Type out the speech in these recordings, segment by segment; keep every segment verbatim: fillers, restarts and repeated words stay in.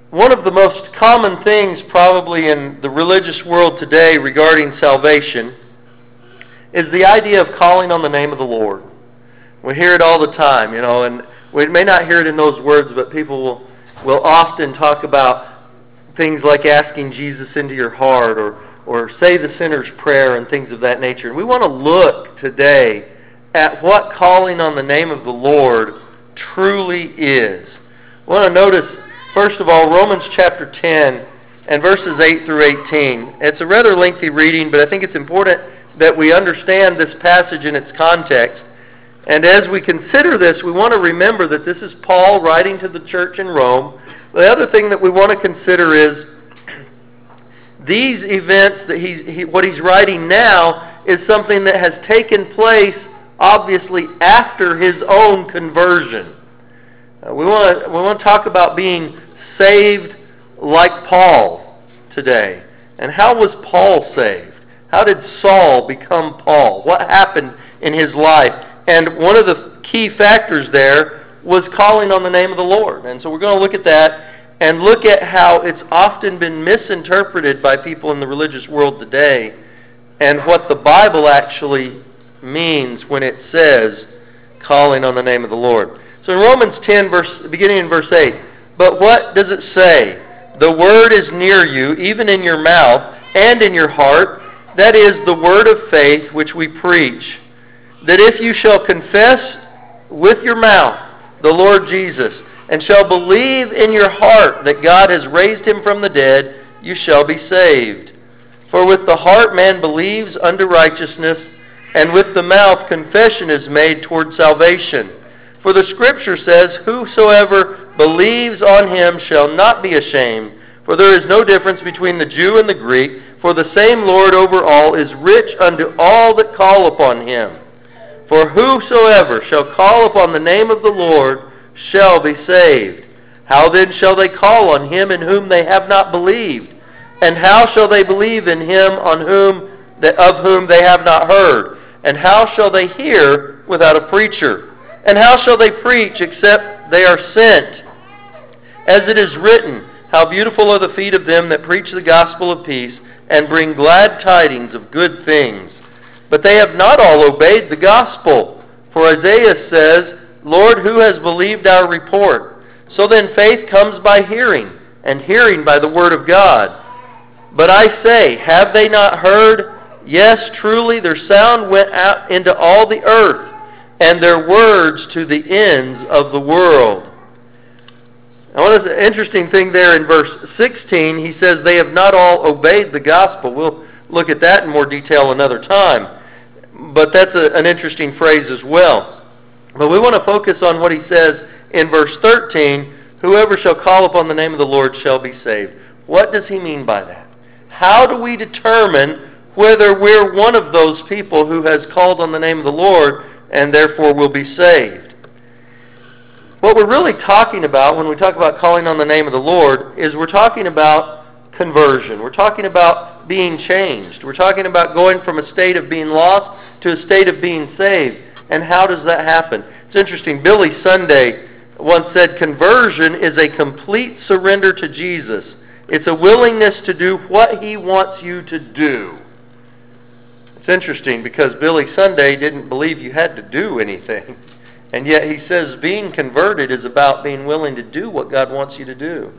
one of the most common things probably in the religious world today regarding salvation is the idea of calling on the name of the Lord. We hear it all the time, you know, and we may not hear it in those words, but people will, will often talk about things like asking Jesus into your heart or, or say the sinner's prayer and things of that nature. And we want to look today at what calling on the name of the Lord truly is. We want to notice, first of all, Romans chapter ten and verses eight through eighteen. It's a rather lengthy reading, but I think it's important that we understand this passage in its context. And as we consider this, we want to remember that this is Paul writing to the church in Rome. The other thing that we want to consider is these events, that he's, he, what he's writing now is something that has taken place, obviously, after his own conversion. Uh, we want to, we want to talk about being saved like Paul today. And how was Paul saved? How did Saul become Paul? What happened in his life? And one of the key factors there was calling on the name of the Lord. And so we're going to look at that and look at how it's often been misinterpreted by people in the religious world today and what the Bible actually means when it says calling on the name of the Lord. So in Romans ten, verse, beginning in verse eight, but what does it say? The word is near you, even in your mouth and in your heart. That is the word of faith which we preach. That if you shall confess with your mouth the Lord Jesus, and shall believe in your heart that God has raised him from the dead, you shall be saved. For with the heart man believes unto righteousness, and with the mouth confession is made toward salvation. For the Scripture says, whosoever believes on him shall not be ashamed. For there is no difference between the Jew and the Greek, for the same Lord over all is rich unto all that call upon him. For whosoever shall call upon the name of the Lord shall be saved. How then shall they call on him in whom they have not believed? And how shall they believe in him on whom of whom they have not heard? And how shall they hear without a preacher? And how shall they preach except they are sent? As it is written, how beautiful are the feet of them that preach the gospel of peace and bring glad tidings of good things. But they have not all obeyed the gospel. For Isaiah says, Lord, who has believed our report? So then faith comes by hearing, and hearing by the word of God. But I say, have they not heard? Yes, truly, their sound went out into all the earth, and their words to the ends of the world. Now, what is the interesting thing there in verse sixteen? He says they have not all obeyed the gospel. We'll look at that in more detail another time. But that's a, an interesting phrase as well. But we want to focus on what he says in verse thirteen, whoever shall call upon the name of the Lord shall be saved. What does he mean by that? How do we determine whether we're one of those people who has called on the name of the Lord and therefore will be saved? What we're really talking about when we talk about calling on the name of the Lord is we're talking about conversion. We're talking about being changed. We're talking about going from a state of being lost to a state of being saved. And how does that happen? It's interesting. Billy Sunday once said, conversion is a complete surrender to Jesus. It's a willingness to do what he wants you to do. It's interesting because Billy Sunday didn't believe you had to do anything. And yet he says being converted is about being willing to do what God wants you to do.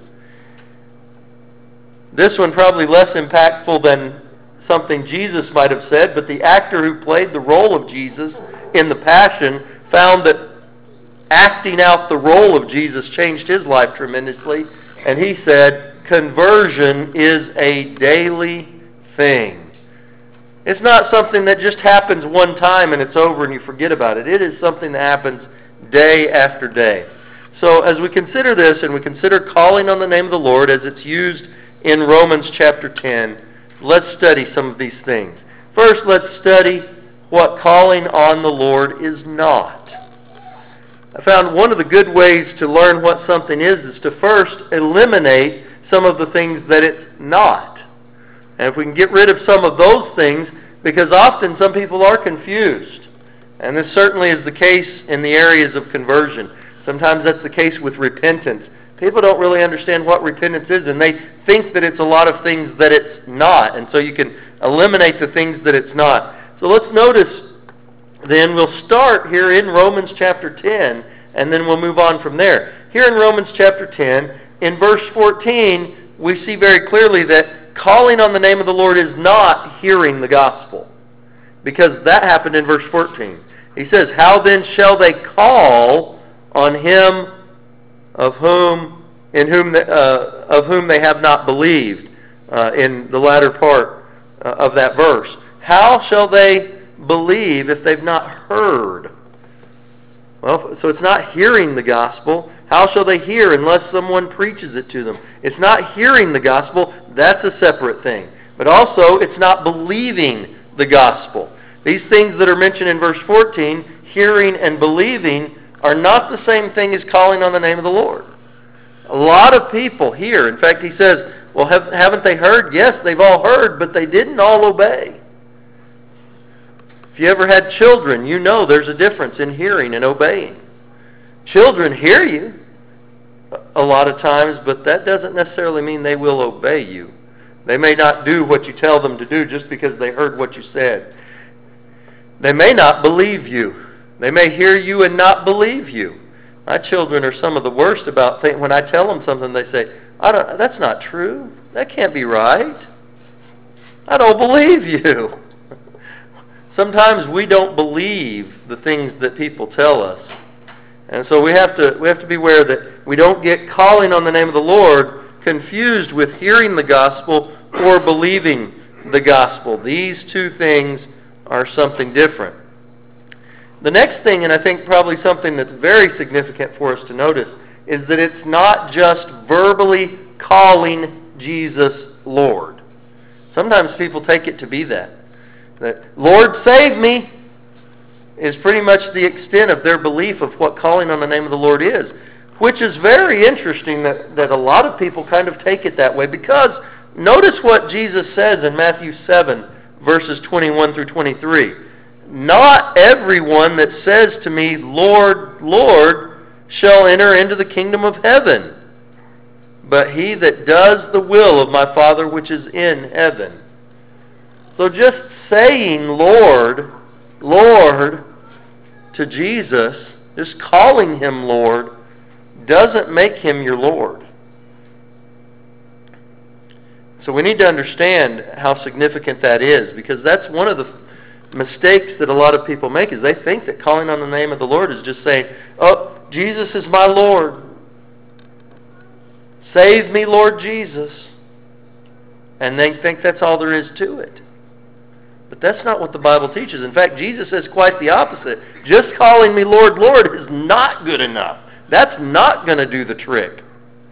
This one probably less impactful than something Jesus might have said, but the actor who played the role of Jesus in The Passion found that acting out the role of Jesus changed his life tremendously. And he said, conversion is a daily thing. It's not something that just happens one time and it's over and you forget about it. It is something that happens day after day. So as we consider this and we consider calling on the name of the Lord as it's used in Romans chapter ten, let's study some of these things. First, let's study what calling on the Lord is not. I found one of the good ways to learn what something is is to first eliminate some of the things that it's not. And if we can get rid of some of those things, because often some people are confused. And this certainly is the case in the areas of conversion. Sometimes that's the case with repentance. People don't really understand what repentance is, and they think that it's a lot of things that it's not. And so you can eliminate the things that it's not. So let's notice then, we'll start here in Romans chapter ten, and then we'll move on from there. Here in Romans chapter ten, in verse fourteen, we see very clearly that calling on the name of the Lord is not hearing the gospel, because that happened in verse fourteen. He says, "How then shall they call on him of whom in whom they, uh, of whom they have not believed?" Uh, in the latter part uh, of that verse, how shall they believe if they've not heard? Well, so it's not hearing the gospel. How shall they hear unless someone preaches it to them? It's not hearing the gospel. That's a separate thing. But also, it's not believing the gospel. These things that are mentioned in verse fourteen, hearing and believing, are not the same thing as calling on the name of the Lord. A lot of people hear. In fact, he says, well, have, haven't they heard? Yes, they've all heard, but they didn't all obey. If you ever had children, you know there's a difference in hearing and obeying. Children hear you a lot of times, but that doesn't necessarily mean they will obey you. They may not do what you tell them to do just because they heard what you said. They may not believe you. They may hear you and not believe you. My children are some of the worst about things. When I tell them something, they say, I don't, that's not true. That can't be right. I don't believe you. Sometimes we don't believe the things that people tell us. And so we have to we have to beware that we don't get calling on the name of the Lord confused with hearing the gospel or believing the gospel. These two things are something different. The next thing, and I think probably something that's very significant for us to notice, is that it's not just verbally calling Jesus Lord. Sometimes people take it to be that. That, Lord, save me, is pretty much the extent of their belief of what calling on the name of the Lord is. Which is very interesting that, that a lot of people kind of take it that way, because notice what Jesus says in Matthew seven, verses twenty-one through twenty-three. Not everyone that says to me, Lord, Lord, shall enter into the kingdom of heaven, but he that does the will of my Father which is in heaven. So just saying Lord, Lord to Jesus, just calling him Lord, doesn't make him your Lord. So we need to understand how significant that is, because that's one of the mistakes that a lot of people make, is they think that calling on the name of the Lord is just saying, oh, Jesus is my Lord. Save me, Lord Jesus. And they think that's all there is to it. But that's not what the Bible teaches. In fact, Jesus says quite the opposite. Just calling me Lord, Lord is not good enough. That's not going to do the trick.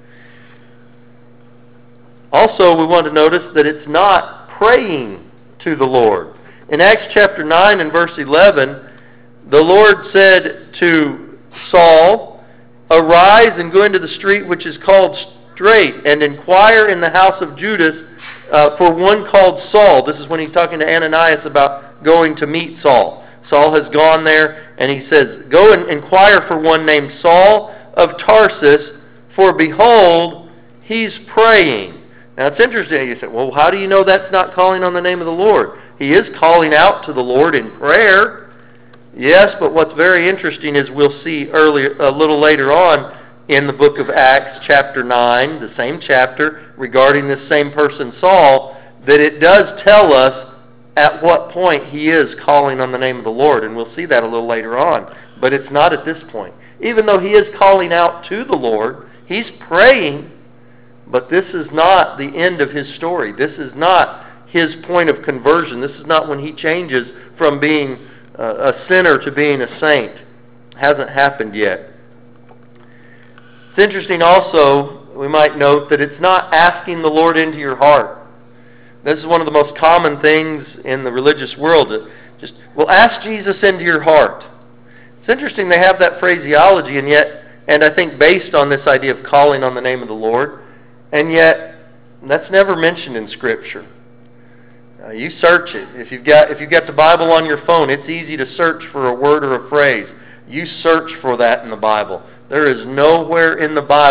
Also, we want to notice that it's not praying to the Lord. In Acts chapter nine and verse eleven, the Lord said to Saul, arise and go into the street which is called Straight, and inquire in the house of Judas uh, for one called Saul. This is when he's talking to Ananias about going to meet Saul. Saul has gone there, and he says, go and inquire for one named Saul of Tarsus, for behold, he's praying. Now it's interesting. You say, well, how do you know that's not calling on the name of the Lord? He is calling out to the Lord in prayer. Yes, but what's very interesting is we'll see earlier, a little later on in the book of Acts, chapter nine, the same chapter, regarding this same person, Saul, that it does tell us at what point he is calling on the name of the Lord. And we'll see that a little later on. But it's not at this point. Even though he is calling out to the Lord, he's praying, but this is not the end of his story. This is not his point of conversion. This is not when he changes from being a sinner to being a saint. It hasn't happened yet. It's interesting also, we might note, that it's not asking the Lord into your heart. This is one of the most common things in the religious world. Just, well, ask Jesus into your heart. It's interesting they have that phraseology, and yet, and I think based on this idea of calling on the name of the Lord, and yet that's never mentioned in Scripture. Uh, you search it. If you've got if you've got the Bible on your phone, it's easy to search for a word or a phrase. You search for that in the Bible. There is nowhere in the Bible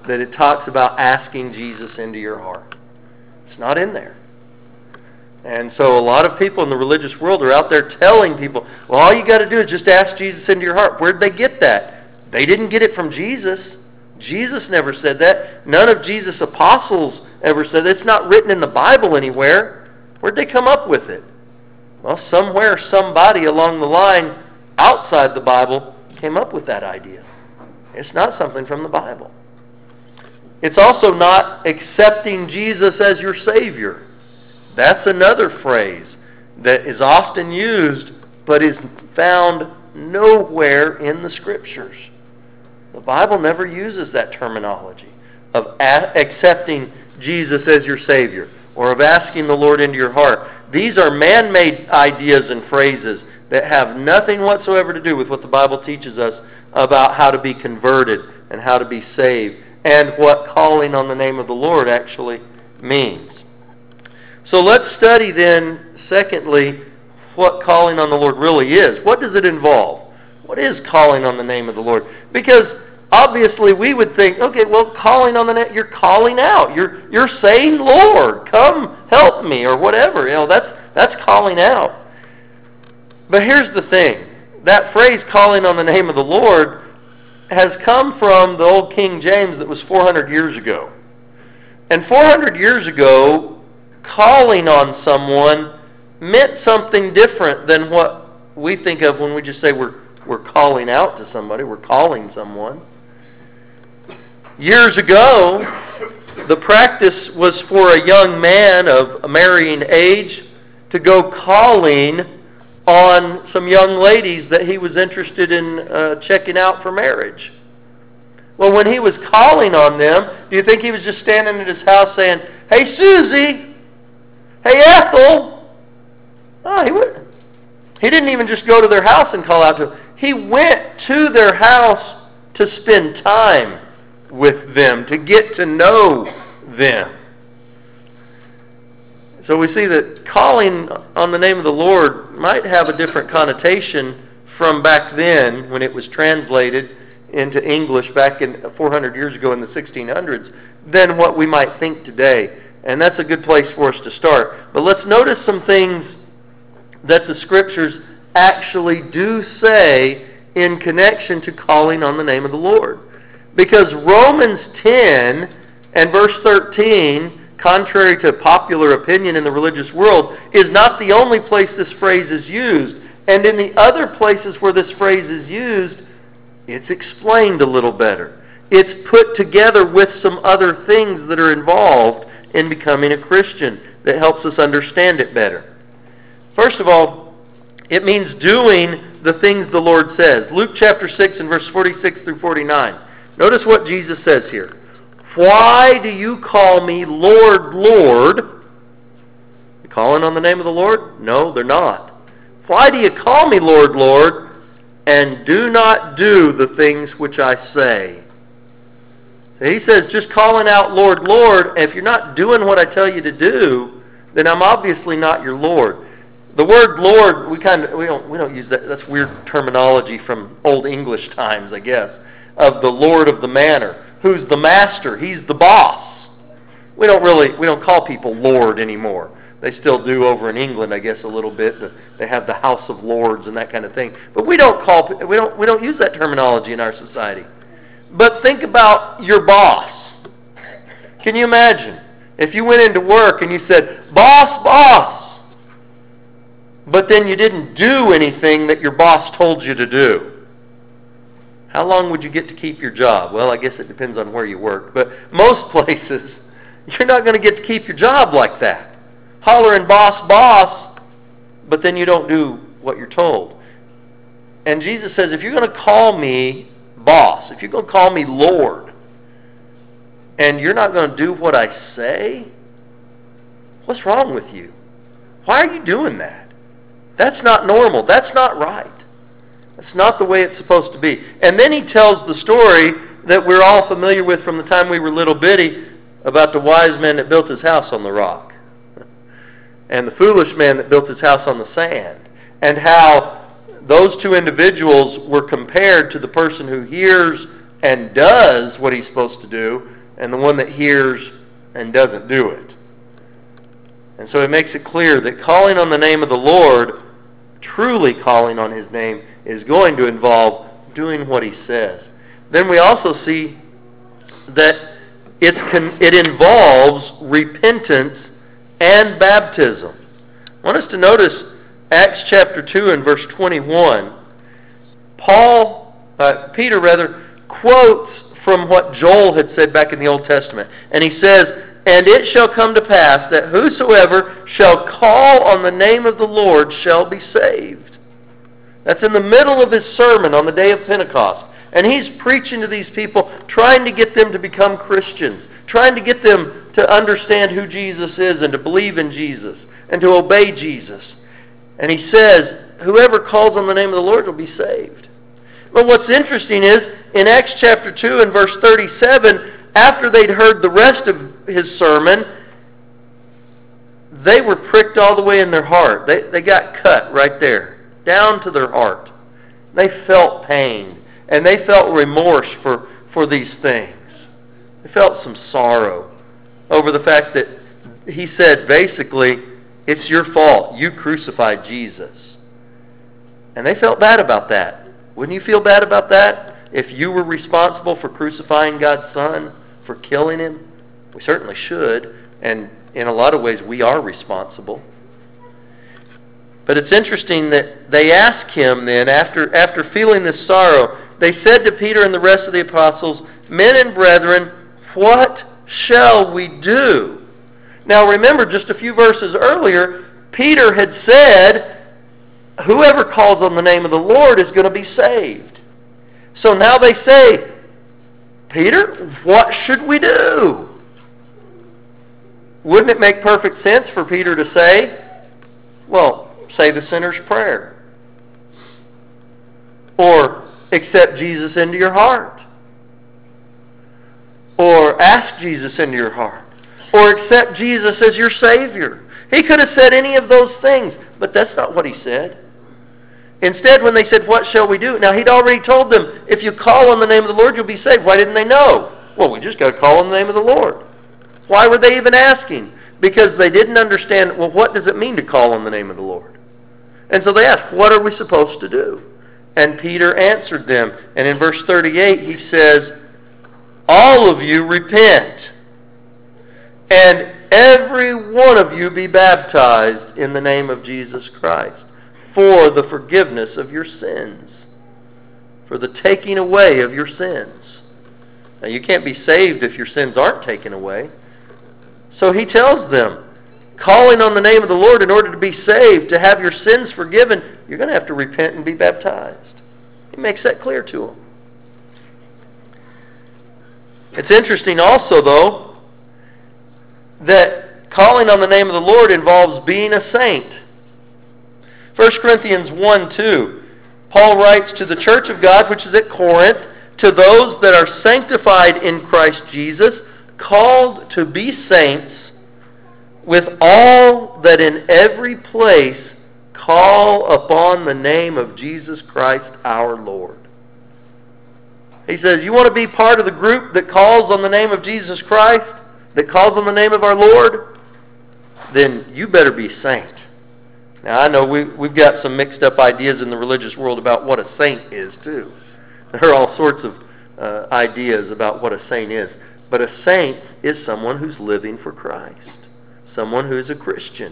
that it talks about asking Jesus into your heart. It's not in there. And so a lot of people in the religious world are out there telling people, well, all you got to do is just ask Jesus into your heart. Where'd they get that? They didn't get it from Jesus. Jesus never said that. None of Jesus' apostles ever said that. It's not written in the Bible anywhere. Where'd they come up with it? Well, somewhere, somebody along the line outside the Bible came up with that idea. It's not something from the Bible. It's also not accepting Jesus as your Savior. That's another phrase that is often used but is found nowhere in the Scriptures. The Bible never uses that terminology of a- accepting Jesus as your Savior or of asking the Lord into your heart. These are man-made ideas and phrases that have nothing whatsoever to do with what the Bible teaches us about how to be converted and how to be saved and what calling on the name of the Lord actually means. So let's study then, secondly, what calling on the Lord really is. What does it involve? What is calling on the name of the Lord? Because obviously we would think, okay, well, calling on the name, you're calling out. You're you're saying, Lord, come help me, or whatever. You know, that's that's calling out. But here's the thing. That phrase, calling on the name of the Lord, has come from the old King James that was four hundred years ago. And four hundred years ago, calling on someone meant something different than what we think of when we just say we're we're calling out to somebody, we're calling someone. Years ago, the practice was for a young man of a marrying age to go calling on some young ladies that he was interested in uh, checking out for marriage. Well, when he was calling on them, do you think he was just standing at his house saying, "Hey, Susie, hey, Ethel"? Oh, he would. He didn't even just go to their house and call out to them. He went to their house to spend time with them, to get to know them. So we see that calling on the name of the Lord might have a different connotation from back then when it was translated into English back in four hundred years ago in the sixteen hundreds than what we might think today. And that's a good place for us to start. But let's notice some things that the Scriptures actually do say in connection to calling on the name of the Lord. Because Romans ten and verse thirteen, contrary to popular opinion in the religious world, is not the only place this phrase is used. And in the other places where this phrase is used, it's explained a little better. It's put together with some other things that are involved in becoming a Christian that helps us understand it better. First of all, it means doing the things the Lord says. Luke chapter six and verse forty-six through forty-nine. Notice what Jesus says here. "Why do you call me Lord, Lord?" You calling on the name of the Lord? No, they're not. "Why do you call me Lord, Lord, and do not do the things which I say?" So he says, just calling out Lord, Lord, if you're not doing what I tell you to do, then I'm obviously not your Lord. The word Lord, we kind of we don't we don't use that. That's weird terminology from Old English times, I guess, of the Lord of the manor. Who's the master? He's the boss. We don't really we don't call people Lord anymore. They still do over in England, I guess, a little bit. They have the House of Lords and that kind of thing. But we don't call we don't we don't use that terminology in our society. But think about your boss. Can you imagine if you went into work and you said, "Boss, boss," but then you didn't do anything that your boss told you to do? How long would you get to keep your job? Well, I guess it depends on where you work. But most places, you're not going to get to keep your job like that. Hollering boss, boss, but then you don't do what you're told. And Jesus says, if you're going to call me boss, if you're going to call me Lord, and you're not going to do what I say, what's wrong with you? Why are you doing that? That's not normal. That's not right. That's not the way it's supposed to be. And then he tells the story that we're all familiar with from the time we were little bitty about the wise man that built his house on the rock and the foolish man that built his house on the sand, and how those two individuals were compared to the person who hears and does what he's supposed to do and the one that hears and doesn't do it. And so it makes it clear that calling on the name of the Lord, truly calling on His name, is going to involve doing what He says. Then we also see that it's con- it involves repentance and baptism. I want us to notice Acts chapter two and verse twenty-one. Paul, uh, Peter rather, quotes from what Joel had said back in the Old Testament. And he says, "And it shall come to pass that whosoever shall call on the name of the Lord shall be saved." That's in the middle of his sermon on the day of Pentecost. And he's preaching to these people, trying to get them to become Christians, trying to get them to understand who Jesus is and to believe in Jesus and to obey Jesus. And he says, whoever calls on the name of the Lord will be saved. But what's interesting is, in Acts chapter two and verse thirty-seven, after they'd heard the rest of his sermon, they were pricked all the way in their heart. They, they got cut right there, down to their heart. They felt pain, and they felt remorse for, for these things. They felt some sorrow over the fact that he said, basically, it's your fault. You crucified Jesus. And they felt bad about that. Wouldn't you feel bad about that? If you were responsible for crucifying God's Son, for killing Him? We certainly should. And in a lot of ways, we are responsible. But it's interesting that they ask him then, after, after feeling this sorrow, they said to Peter and the rest of the apostles, "Men and brethren, what shall we do?" Now remember, just a few verses earlier, Peter had said, whoever calls on the name of the Lord is going to be saved. So now they say, Peter, what should we do? Wouldn't it make perfect sense for Peter to say, well, say the sinner's prayer. Or accept Jesus into your heart. Or ask Jesus into your heart. Or accept Jesus as your Savior. He could have said any of those things, but that's not what he said. Instead, when they said, what shall we do? Now, he'd already told them, if you call on the name of the Lord, you'll be saved. Why didn't they know? Well, we just got to call on the name of the Lord. Why were they even asking? Because they didn't understand, well, what does it mean to call on the name of the Lord? And so they asked, what are we supposed to do? And Peter answered them. And in verse thirty-eight, he says, all of you repent, and every one of you be baptized in the name of Jesus Christ for the forgiveness of your sins, for the taking away of your sins. Now, you can't be saved if your sins aren't taken away. So he tells them, calling on the name of the Lord in order to be saved, to have your sins forgiven, you're going to have to repent and be baptized. He makes that clear to them. It's interesting also, though, that calling on the name of the Lord involves being a saint. First Corinthians one two, Paul writes to the church of God, which is at Corinth, to those that are sanctified in Christ Jesus, called to be saints, with all that in every place call upon the name of Jesus Christ our Lord. He says, you want to be part of the group that calls on the name of Jesus Christ, that calls on the name of our Lord, then you better be saint. Now, I know we, we've got some mixed up ideas in the religious world about what a saint is, too. There are all sorts of uh, ideas about what a saint is. But a saint is someone who's living for Christ. Someone who is a Christian.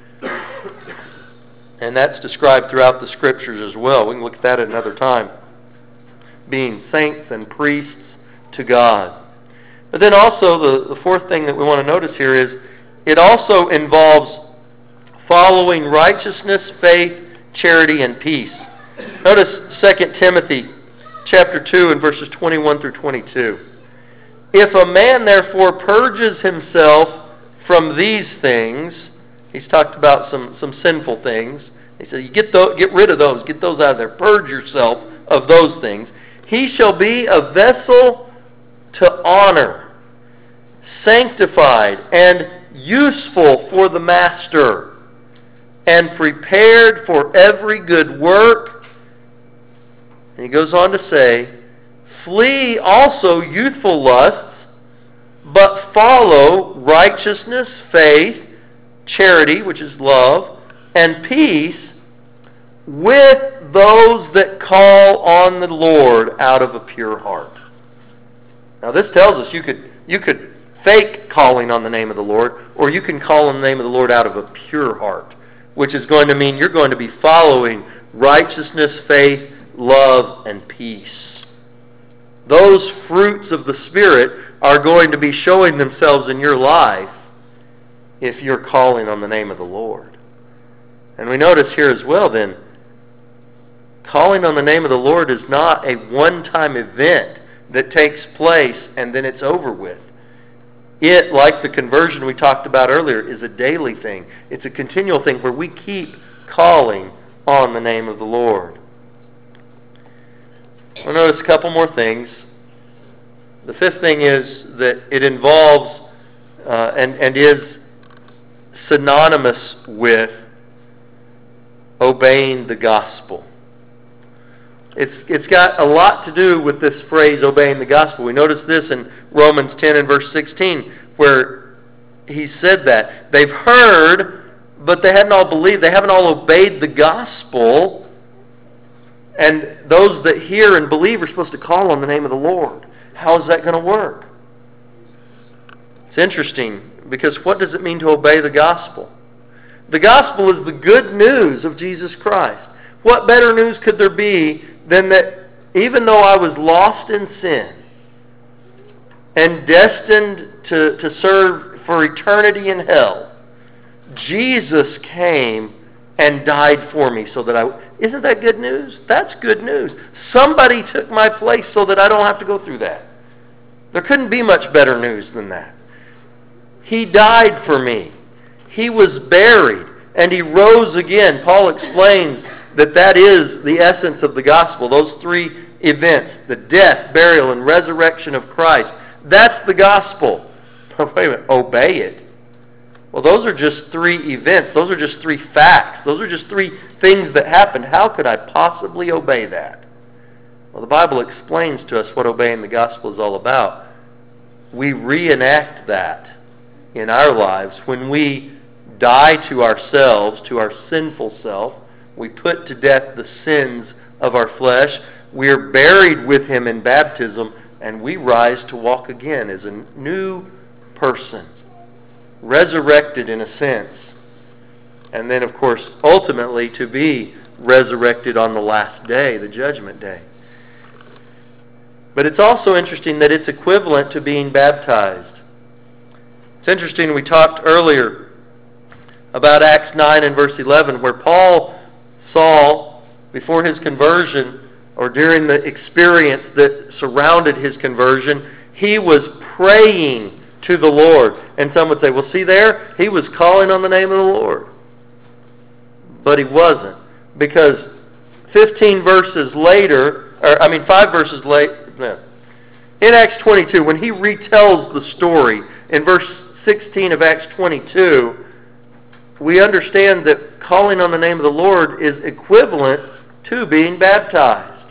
And that's described throughout the Scriptures as well. We can look at that at another time. Being saints and priests to God. But then also, the, the fourth thing that we want to notice here is, it also involves following righteousness, faith, charity, and peace. Notice Second Timothy chapter two and verses twenty-one through twenty-two. If a man therefore purges himself from these things, he's talked about some, some sinful things. He said, you get, those, get rid of those, get those out of there, purge yourself of those things. He shall be a vessel to honor, sanctified and useful for the master, and prepared for every good work. And he goes on to say, flee also youthful lusts, but follow righteousness, faith, charity, which is love, and peace with those that call on the Lord out of a pure heart. Now this tells us you could you could fake calling on the name of the Lord, or you can call on the name of the Lord out of a pure heart, which is going to mean you're going to be following righteousness, faith, love, and peace. Those fruits of the Spirit are going to be showing themselves in your life if you're calling on the name of the Lord. And we notice here as well then, calling on the name of the Lord is not a one-time event that takes place and then it's over with. It, like the conversion we talked about earlier, is a daily thing. It's a continual thing where we keep calling on the name of the Lord. We'll notice a couple more things. The fifth thing is that it involves uh, and, and is synonymous with obeying the gospel. It's, it's got a lot to do with this phrase, obeying the gospel. We notice this in Romans ten and verse sixteen, where he said that. They've heard, but they hadn't all believed. They haven't all obeyed the gospel. And those that hear and believe are supposed to call on the name of the Lord. How is that going to work? It's interesting, because what does it mean to obey the gospel? The gospel is the good news of Jesus Christ. What better news could there be than that even though I was lost in sin and destined to, to serve for eternity in hell, Jesus came and died for me so that I... Isn't that good news? That's good news. Somebody took my place so that I don't have to go through that. There couldn't be much better news than that. He died for me. He was buried and he rose again. Paul explains that that is the essence of the gospel. Those three events, the death, burial, and resurrection of Christ. That's the gospel. Wait a minute, obey it. Well, those are just three events. Those are just three facts. Those are just three things that happened. How could I possibly obey that? Well, the Bible explains to us what obeying the gospel is all about. We reenact that in our lives when we die to ourselves, to our sinful self. We put to death the sins of our flesh. We are buried with him in baptism, and we rise to walk again as a new person, resurrected in a sense. And then, of course, ultimately to be resurrected on the last day, the judgment day. But it's also interesting that it's equivalent to being baptized. It's interesting, we talked earlier about Acts nine and verse eleven, where Paul Saul, before his conversion, or during the experience that surrounded his conversion, he was praying to the Lord. And some would say, well, see there, he was calling on the name of the Lord. But he wasn't. Because fifteen verses later, or I mean five verses later, no, in Acts twenty-two, when he retells the story, in verse sixteen of Acts twenty-two, we understand that calling on the name of the Lord is equivalent to being baptized.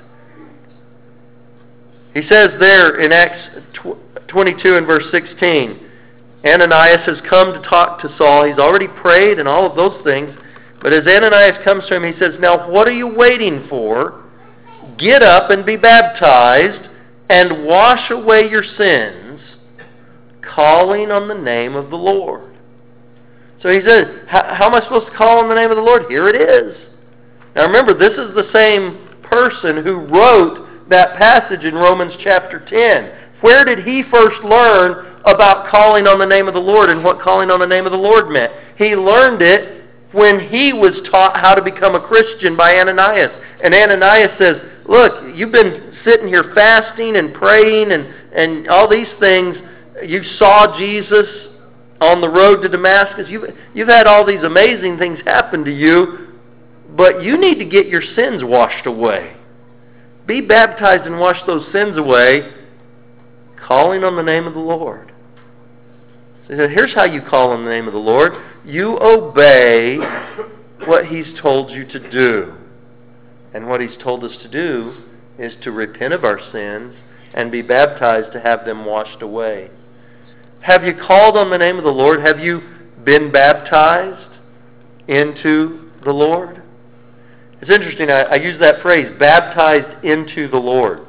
He says there in Acts twenty-two and verse sixteen, Ananias has come to talk to Saul. He's already prayed and all of those things. But as Ananias comes to him, he says, now what are you waiting for? Get up and be baptized and wash away your sins, calling on the name of the Lord. So he said, how am I supposed to call on the name of the Lord? Here it is. Now remember, this is the same person who wrote that passage in Romans chapter ten. Where did he first learn about calling on the name of the Lord and what calling on the name of the Lord meant? He learned it when he was taught how to become a Christian by Ananias. And Ananias says, look, you've been sitting here fasting and praying and, and all these things. You saw Jesus on the road to Damascus. You've, you've had all these amazing things happen to you, but you need to get your sins washed away. Be baptized and wash those sins away, calling on the name of the Lord. So here's how you call on the name of the Lord. You obey what he's told you to do. And what he's told us to do is to repent of our sins and be baptized to have them washed away. Have you called on the name of the Lord? Have you been baptized into the Lord? It's interesting, I, I use that phrase, baptized into the Lord.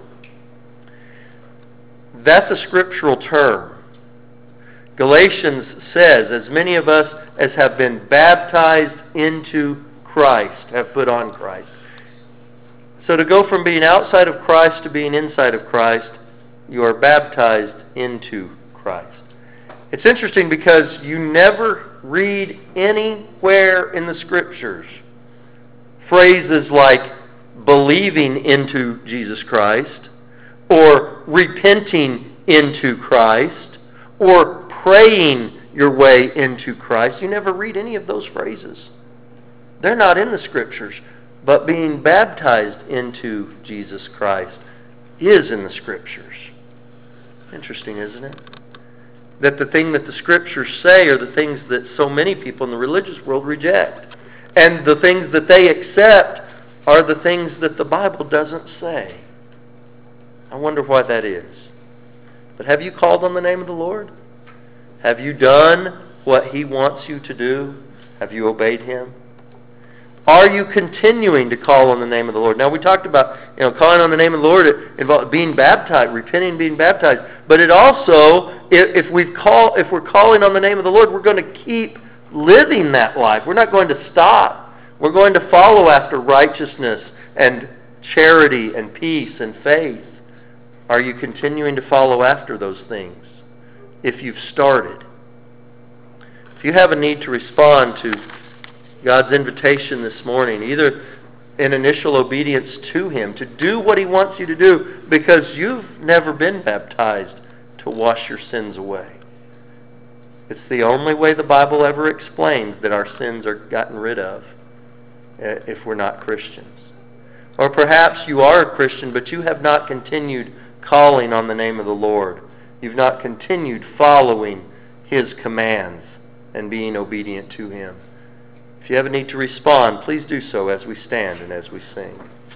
That's a scriptural term. Galatians says, as many of us as have been baptized into Christ have put on Christ. So to go from being outside of Christ to being inside of Christ, you are baptized into Christ. It's interesting because you never read anywhere in the Scriptures phrases like believing into Jesus Christ, or repenting into Christ, or praying your way into Christ. You never read any of those phrases. They're not in the Scriptures. But being baptized into Jesus Christ is in the Scriptures. Interesting, isn't it? That the thing that the Scriptures say are the things that so many people in the religious world reject. And the things that they accept are the things that the Bible doesn't say. I wonder why that is. But have you called on the name of the Lord? Have you done what He wants you to do? Have you obeyed Him? Are you continuing to call on the name of the Lord? Now, we talked about, you know, calling on the name of the Lord, it involves being baptized, repenting, being baptized. But it also, if we've call, if we're calling on the name of the Lord, we're going to keep living that life. We're not going to stop. We're going to follow after righteousness and charity and peace and faith. Are you continuing to follow after those things? If you've started. If you have a need to respond to God's invitation this morning, either in initial obedience to Him, to do what He wants you to do because you've never been baptized to wash your sins away. It's the only way the Bible ever explains that our sins are gotten rid of if we're not Christians. Or perhaps you are a Christian, but you have not continued calling on the name of the Lord. You've not continued following His commands and being obedient to Him. If you have a need to respond, please do so as we stand and as we sing.